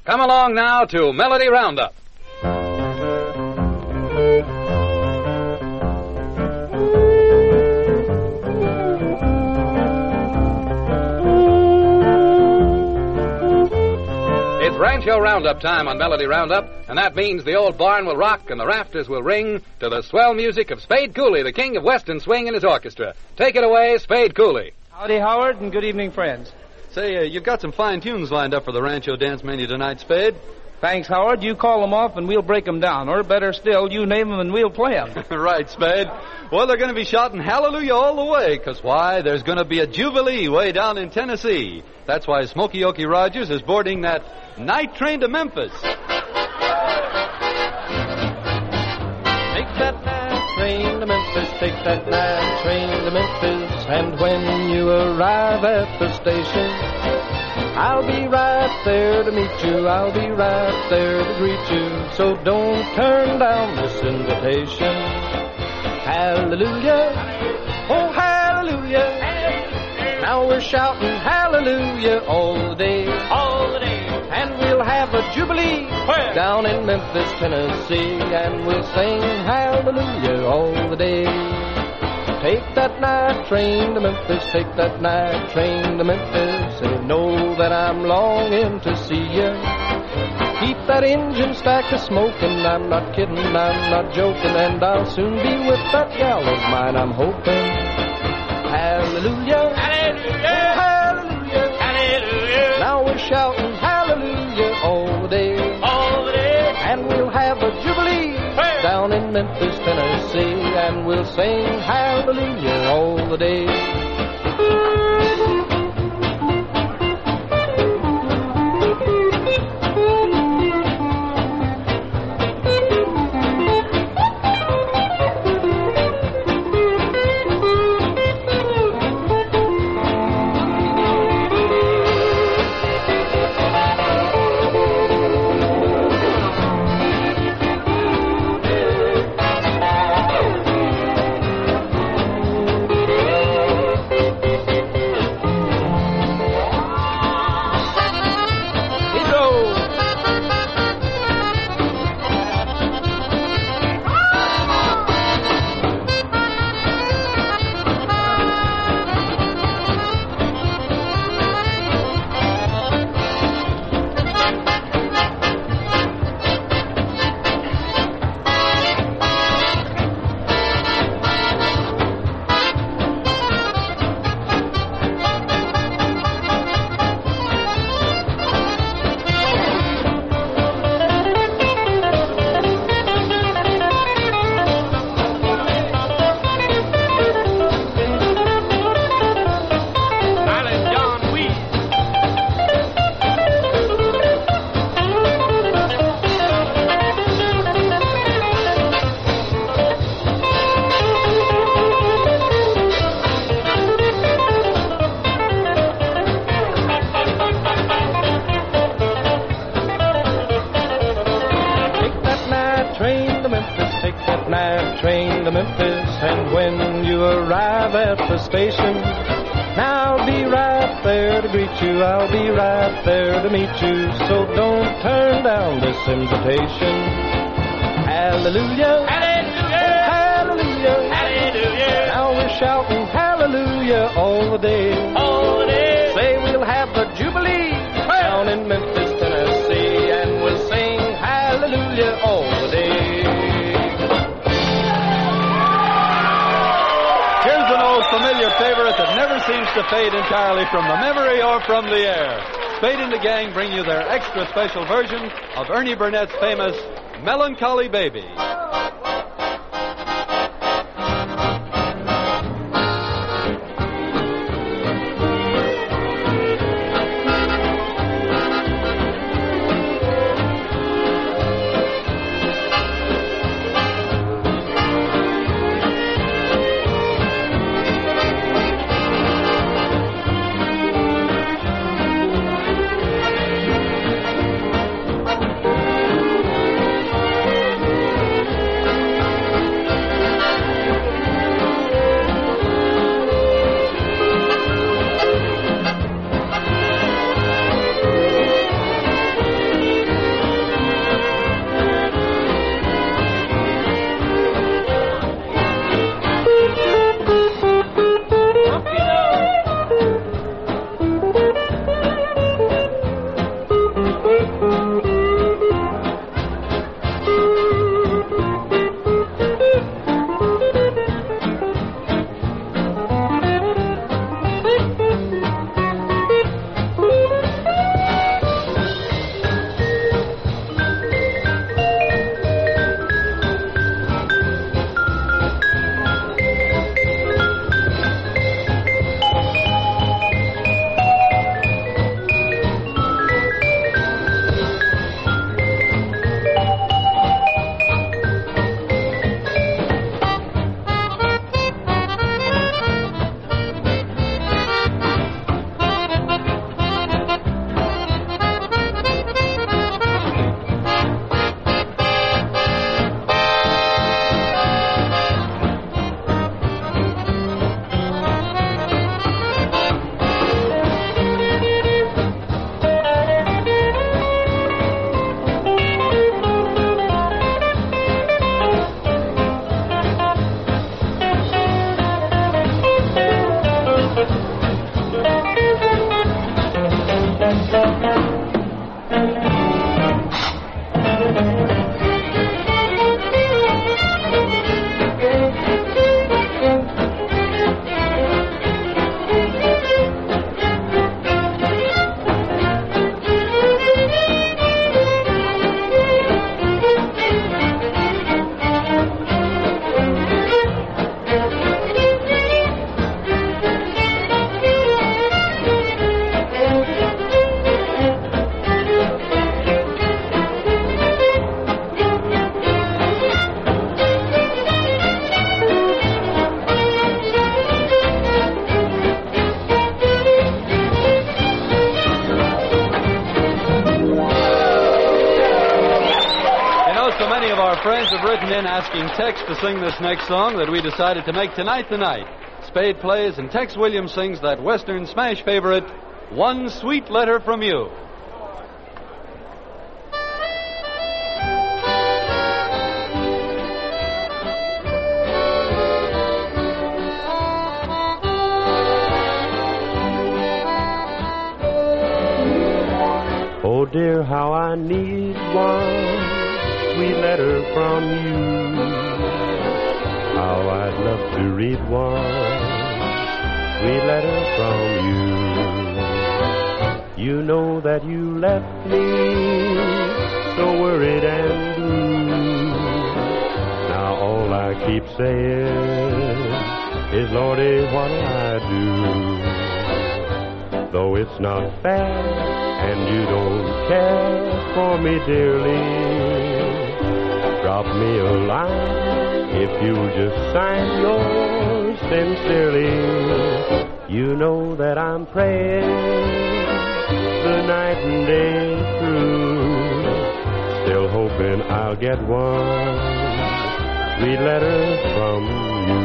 Come along now to Melody Roundup. It's Rancho Roundup time on Melody Roundup, and that means the old barn will rock and the rafters will ring to the swell music of Spade Cooley, the king of Western swing, and his orchestra. Take it away, Spade Cooley. Howdy, Howard, and good evening, friends. Say, you've got some fine tunes lined up for the Rancho dance menu tonight, Spade. Thanks, Howard. You call them off and we'll break them down. Or better still, you name them and we'll play them. Right, Spade. Well, they're going to be shouting hallelujah all the way, because why? There's going to be a jubilee way down in Tennessee. That's why Smokey Okie Rogers is boarding that night train to Memphis. Take that night train to Memphis, take that night train to Memphis, and when you arrive at the station, I'll be right there to meet you, I'll be right there to greet you, so don't turn down this invitation. Hallelujah, oh hallelujah, now we're shouting hallelujah all the day, and we'll have a jubilee down in Memphis, Tennessee, and we'll sing hallelujah all the day. Take that night train to Memphis, take that night train to Memphis, and you know that I'm longing to see you. Keep that engine stack a-smoking, I'm not kidding, I'm not joking, and I'll soon be with that gal of mine, I'm hoping. Hallelujah, hallelujah, hallelujah, hallelujah. Now we're shouting hallelujah all the day, and we'll have a jubilee down in Memphis, Tennessee, and we'll sing hallelujah all the day. Train to Memphis, and when you arrive at the station, now I'll be right there to greet you, I'll be right there to meet you, so don't turn down this invitation. Hallelujah, hallelujah, hallelujah, hallelujah. Now we're shouting hallelujah all the day, Say we'll have a jubilee down in Memphis, Tennessee, and we'll sing hallelujah all the day. Here's an old familiar favorite that never seems to fade entirely from the memory or from the air. Spade and the gang bring you their extra special version of Ernie Burnett's famous Melancholy Baby. Friends have written in asking Tex to sing this next song that we decided to make tonight the night. Spade plays and Tex Williams sings that Western smash favorite, One Sweet Letter from You. Oh dear, how I need one sweet letter from you. How I'd love to read one sweet letter from you. You know that you left me so worried and blue. Now all I keep saying is, Lordy, what'll I do? Though it's not fair and you don't care for me dearly, drop me a line if you'll just sign yours sincerely. You know that I'm praying the night and day through, still hoping I'll get one sweet letter from you.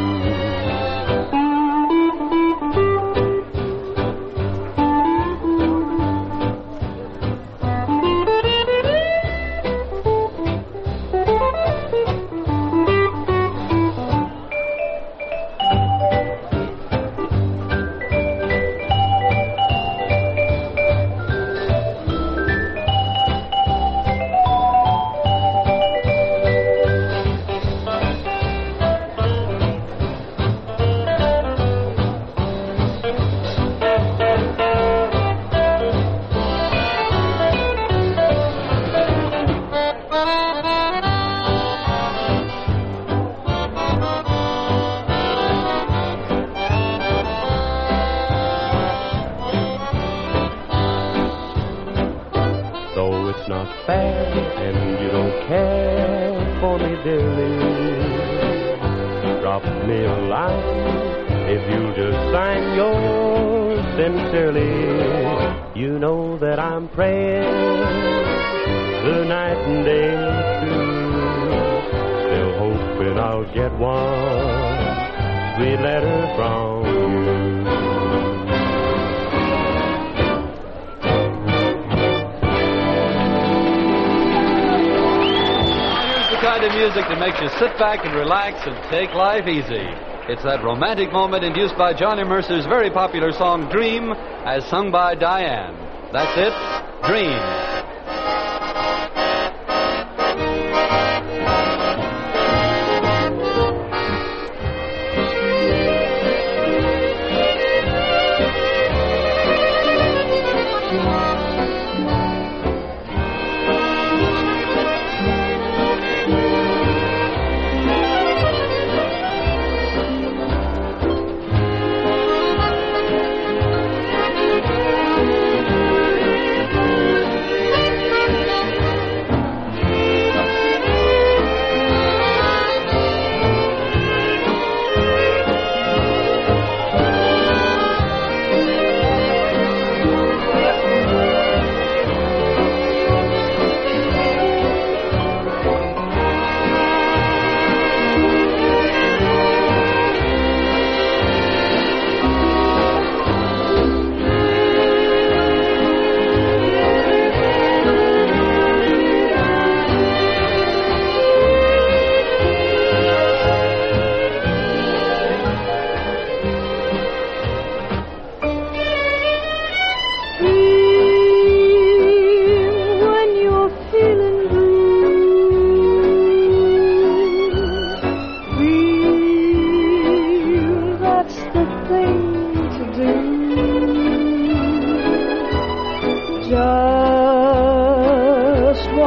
Music that makes you sit back and relax and take life easy. It's that romantic moment induced by Johnny Mercer's very popular song Dream, as sung by Diane. That's it, Dream.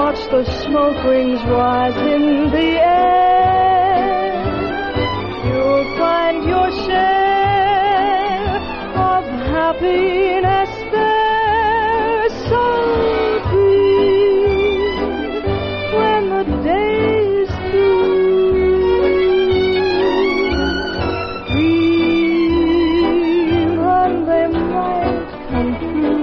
watch the smoke rings rise in the air. You'll find your share of happiness there. So dream when the day is through. Dream and they might come true.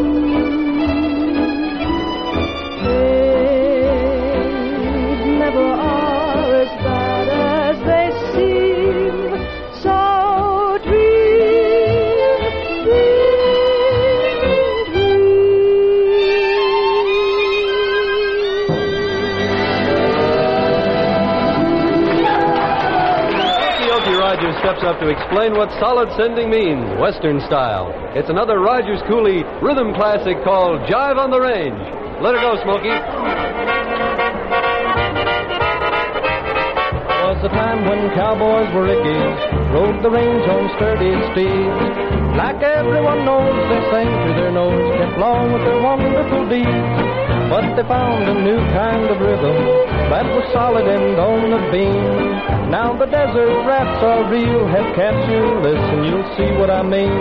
Steps up to explain what solid sending means, Western style. It's another Rogers Cooley rhythm classic called Jive on the Range. Let her go, Smokey. Was the time when cowboys were rickies, rode the range on sturdy steeds. Like everyone knows, they sang through their nose, kept along with their wonderful deeds. But they found a new kind of rhythm that was solid and on the beam. Now the desert rats are real, head cats, you listen, you'll see what I mean.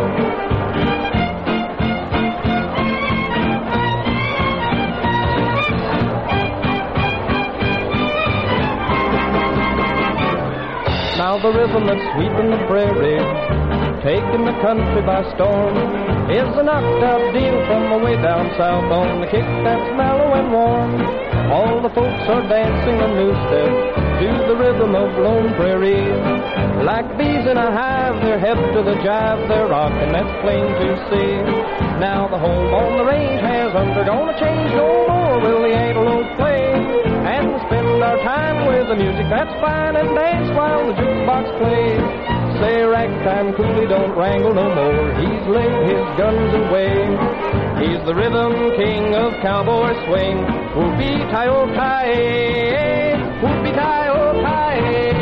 Now the rhythm that's sweeping the prairie, taking the country by storm, is a knocked-out deal from away down south on the kick that's mellow and warm. All the folks are dancing a new step to the rhythm of Lone Prairie. Like bees in a hive, they're hep to the jive, they're rocking, that's plain to see. Now the home on the range has undergone a change, no more will the antelope play. And we'll spend our time with the music that's fine and dance while the jukebox plays. Say ragtime Cooley don't wrangle no more, he's laid his guns away. He's the rhythm king of cowboy swing. Whoopee-tie-oh-tie, whoopee-tie-oh-tie.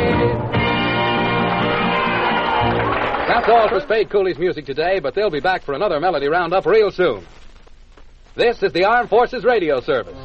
That's all for Spade Cooley's music today, but they'll be back for another Melody Roundup real soon. This is the Armed Forces Radio Service.